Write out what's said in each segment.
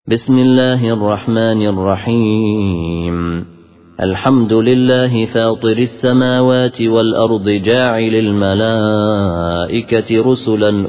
بسم الله الرحمن الرحيم. الحمد لله فاطر السماوات والأرض جاعل الملائكة رسلا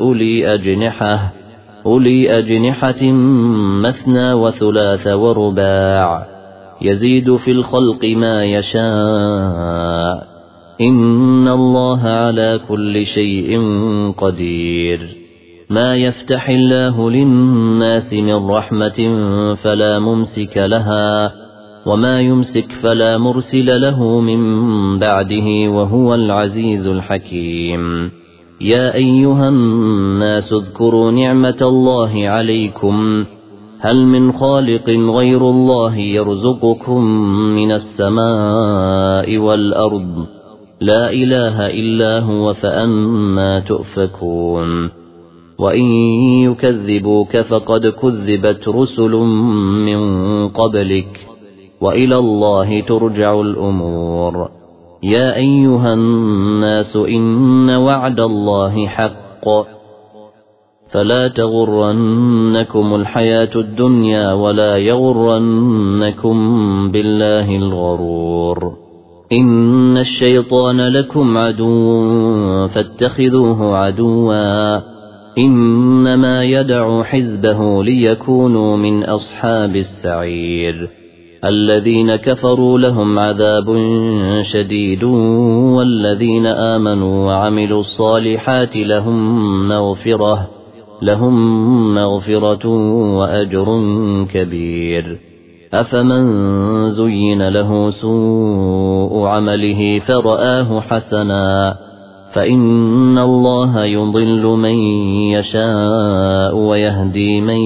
أولي أجنحة مثنى وثلاث ورباع يزيد في الخلق ما يشاء إن الله على كل شيء قدير. ما يفتح الله للناس من رحمة فلا ممسك لها وما يمسك فلا مرسل له من بعده وهو العزيز الحكيم. يا أيها الناس اذكروا نعمة الله عليكم هل من خالق غير الله يرزقكم من السماء والأرض لا إله إلا هو فأنى تؤفكون. وإن يكذبوك فقد كذبت رسل من قبلك وإلى الله ترجع الأمور. يا أيها الناس إن وعد الله حق فلا تغرنكم الحياة الدنيا ولا يغرنكم بالله الغرور. إن الشيطان لكم عدو فاتخذوه عدوا إنما يدعو حزبه ليكونوا من أصحاب السعير. الذين كفروا لهم عذاب شديد والذين آمنوا وعملوا الصالحات لهم مغفرة وأجر كبير. أفمن زين له سوء عمله فرآه حسنا فإن الله يضل من يشاء ويهدي من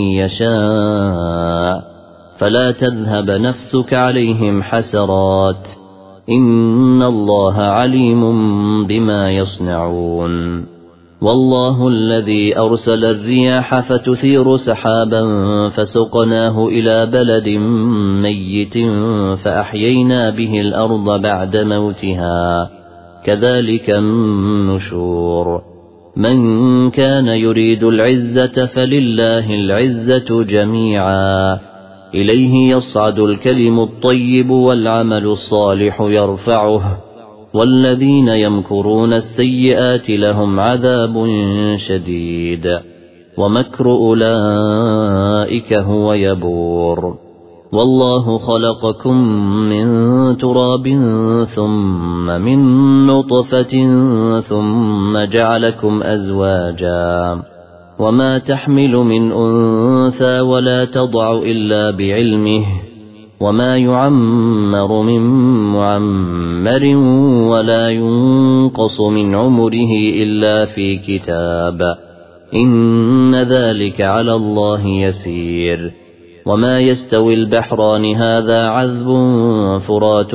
يشاء فلا تذهب نفسك عليهم حسرات إن الله عليم بما يصنعون. والله الذي أرسل الرياح فتثير سحابا فسقناه إلى بلد ميت فأحيينا به الأرض بعد موتها كذلك النشور. من كان يريد العزة فلله العزة جميعا إليه يصعد الكلم الطيب والعمل الصالح يرفعه والذين يمكرون السيئات لهم عذاب شديد ومكر أولئك هو يبور. والله خلقكم من تراب ثم من نطفة ثم جعلكم أزواجا وما تحمل من أنثى ولا تضع إلا بعلمه وما يعمر من معمر ولا ينقص من عمره إلا في كتاب إن ذلك على الله يسير. وما يستوي البحران هذا عذب فرات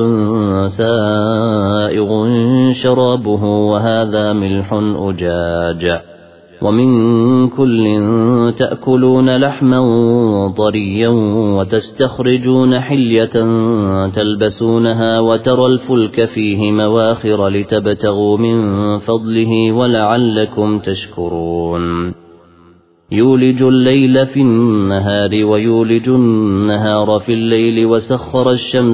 سائغ شرابه وهذا ملح أجاج ومن كل تأكلون لحما طريا وتستخرجون حلية تلبسونها وترى الفلك فيه مواخر لتبتغوا من فضله ولعلكم تشكرون. يولج الليل في النهار ويولج النهار في الليل وسخر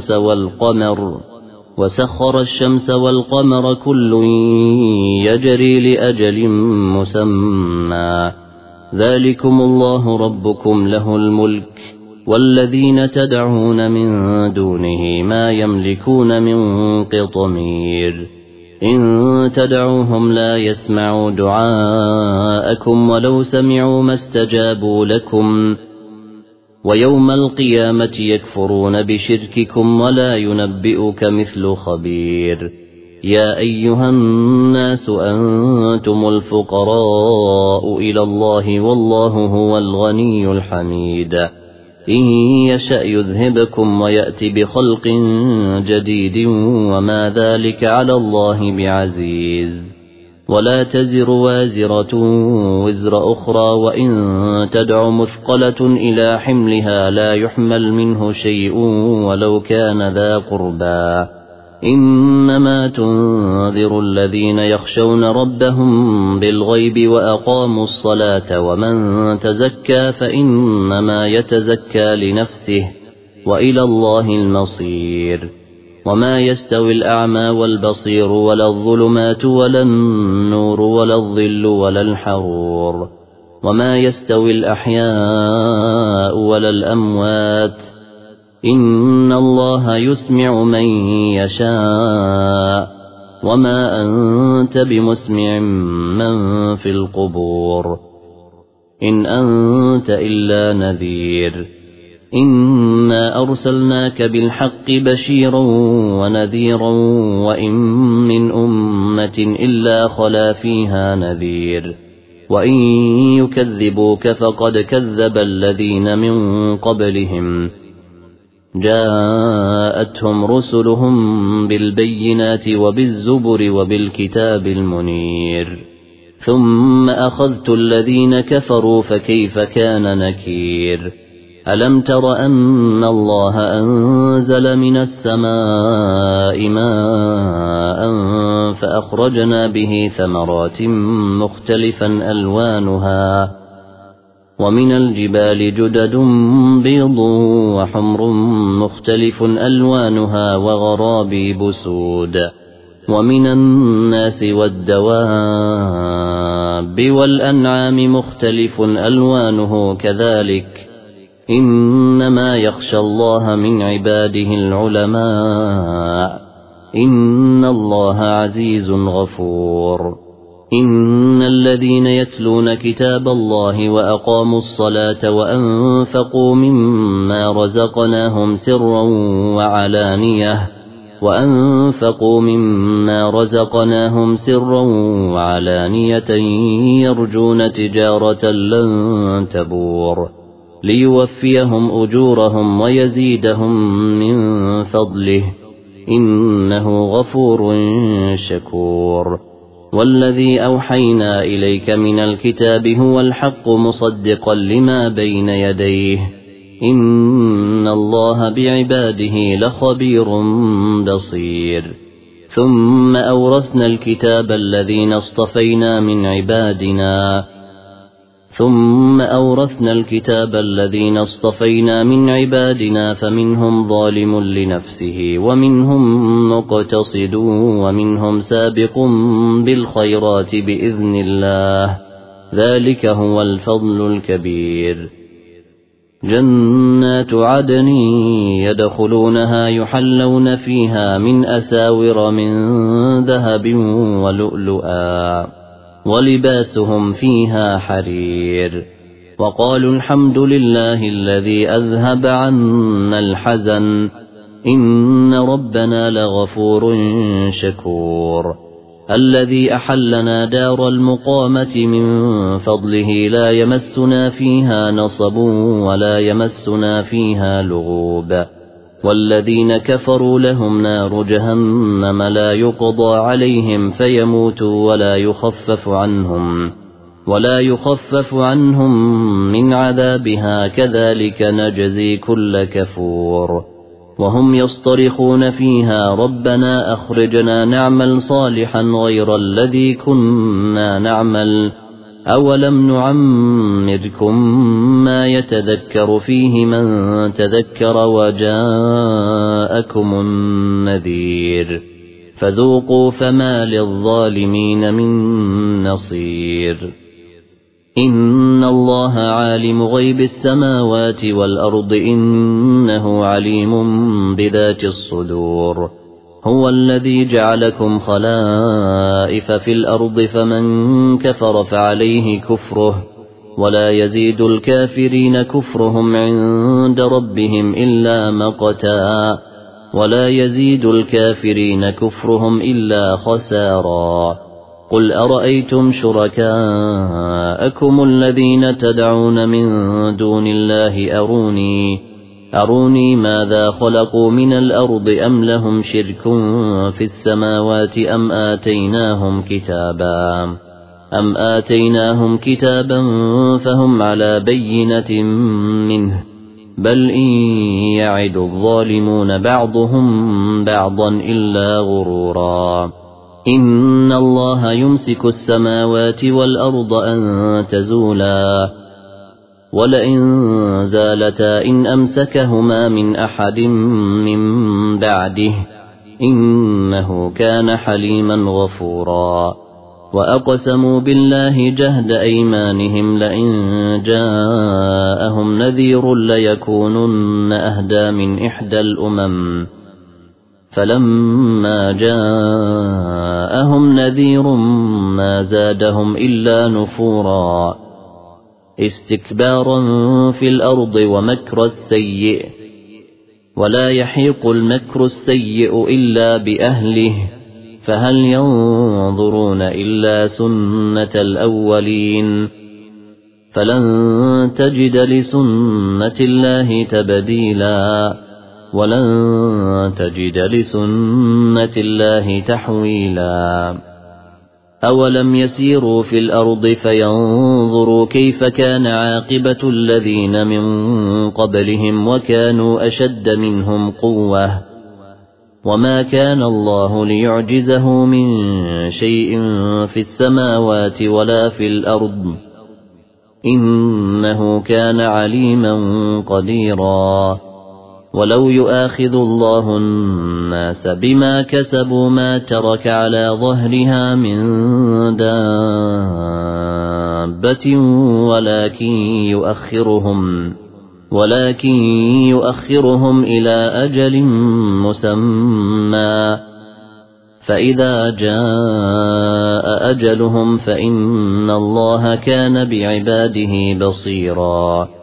الشمس والقمر كل يجري لأجل مسمى ذلكم الله ربكم له الملك والذين تدعون من دونه ما يملكون من قطمير. إن تدعوهم لا يسمعوا دعاءكم ولو سمعوا ما استجابوا لكم ويوم القيامة يكفرون بشرككم ولا ينبئك مثل خبير. يا أيها الناس أنتم الفقراء إلى الله والله هو الغني الحميد. إن يشأ يذهبكم ويأتي بخلق جديد وما ذلك على الله بعزيز. ولا تزر وازرة وزر أخرى وإن تدع مثقلة إلى حملها لا يحمل منه شيء ولو كان ذا قربى إنما تنذر الذين يخشون ربهم بالغيب وأقاموا الصلاة ومن تزكى فإنما يتزكى لنفسه وإلى الله المصير وما يستوي الأعمى والبصير ولا الظلمات ولا النور ولا الظل ولا الحرور وما يستوي الأحياء ولا الأموات إن الله يسمع من يشاء وما أنت بمسمع من في القبور إن أنت إلا نذير إنا أرسلناك بالحق بشيرا ونذيرا وإن من أمة إلا خلا فيها نذير وإن يكذبوك فقد كذب الذين من قبلهم جاءتهم رسلهم بالبينات وبالزبر وبالكتاب المنير ثم أخذت الذين كفروا فكيف كان نكير ألم تر أن الله أنزل من السماء ماء فأخرجنا به ثمرات مختلفا ألوانها ومن الجبال جدد بيض وحمر مختلف ألوانها وغرابيب سود ومن الناس والدواب والأنعام مختلف ألوانه كذلك إنما يخشى الله من عباده العلماء إن الله عزيز غفور إن الذين يتلون كتاب الله وأقاموا الصلاة وأنفقوا مما رزقناهم سرا وعلانية يرجون تجارة لن تبور ليوفيهم أجورهم ويزيدهم من فضله إنه غفور شكور والذي أوحينا إليك من الكتاب هو الحق مصدقا لما بين يديه إن الله بعباده لخبير بصير ثم أورثنا الكتاب الذين اصطفينا من عبادنا فمنهم ظالم لنفسه ومنهم مقتصد ومنهم سابق بالخيرات بإذن الله ذلك هو الفضل الكبير جنات عدن يدخلونها يحلون فيها من أساور من ذهب ولؤلؤا ولباسهم فيها حرير وقالوا الحمد لله الذي أذهب عنا الحزن إن ربنا لغفور شكور الذي أحلنا دار المقامة من فضله لا يمسنا فيها نصب ولا يمسنا فيها لغوب والذين كفروا لهم نار جهنم لا يقضى عليهم فيموتوا ولا يخفف عنهم من عذابها كذلك نجزي كل كفور وهم يصطرخون فيها ربنا أخرجنا نعمل صالحا غير الذي كنا نعمل أولم نعمركم ما يتذكر فيه من تذكر وجاءكم النذير فذوقوا فما للظالمين من نصير إن الله عالم غيب السماوات والأرض إنه عليم بذات الصدور هو الذي جعلكم خلائف في الأرض فمن كفر فعليه كفره ولا يزيد الكافرين كفرهم عند ربهم إلا مقتا خسارا قل أرأيتم شركاءكم الذين تدعون من دون الله أروني ماذا خلقوا من الأرض أم لهم شرك في السماوات أم آتيناهم كتابا فهم على بينة منه بل إن يعد الظالمون بعضهم بعضا إلا غرورا إن الله يمسك السماوات والأرض أن تزولا ولئن زالتا إن أمسكهما من أحد من بعده إنه كان حليما غفورا وأقسموا بالله جهد أيمانهم لئن جاءهم نذير ليكونن أهدى من إحدى الأمم فلما جاءهم نذير ما زادهم إلا نفورا استكبارا في الأرض ومكر السيء ولا يحيق المكر السيء إلا بأهله فهل ينظرون إلا سنة الأولين فلن تجد لسنة الله تبديلا ولن تجد لسنة الله تحويلا أولم يسيروا في الأرض فينظروا كيف كان عاقبة الذين من قبلهم وكانوا أشد منهم قوة وما كان الله ليعجزه من شيء في السماوات ولا في الأرض إنه كان عليما قديرا ولو يؤاخذ الله الناس بما كسبوا ما ترك على ظهرها من دابة ولكن يؤخرهم إلى أجل مسمى فإذا جاء أجلهم فإن الله كان بعباده بصيرا